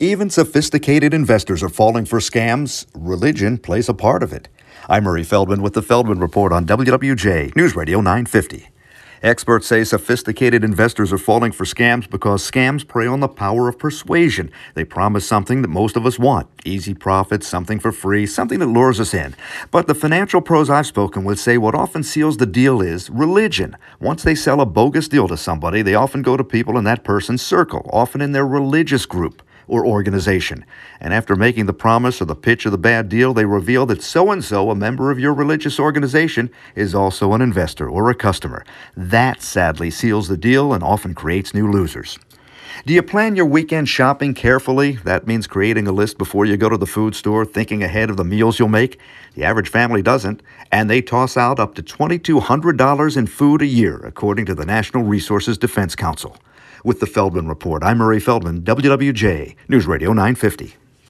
Even sophisticated investors are falling for scams. Religion plays a part of it. I'm Murray Feldman with the Feldman Report on WWJ News Radio 950. Experts say sophisticated investors are falling for scams because scams prey on the power of persuasion. They promise something that most of us want. Easy profits, something for free, something that lures us in. But the financial pros I've spoken with say what often seals the deal is religion. Once they sell a bogus deal to somebody, they often go to people in that person's circle, often in their religious group or organization. And after making the promise or the pitch of the bad deal, they reveal that so-and-so, a member of your religious organization, is also an investor or a customer. That sadly seals the deal and often creates new losers. Do you plan your weekend shopping carefully? That means creating a list before you go to the food store, thinking ahead of the meals you'll make. The average family doesn't, and they toss out up to $2,200 in food a year, according to the National Resources Defense Council. With the Feldman Report, I'm Murray Feldman, WWJ News Radio 950.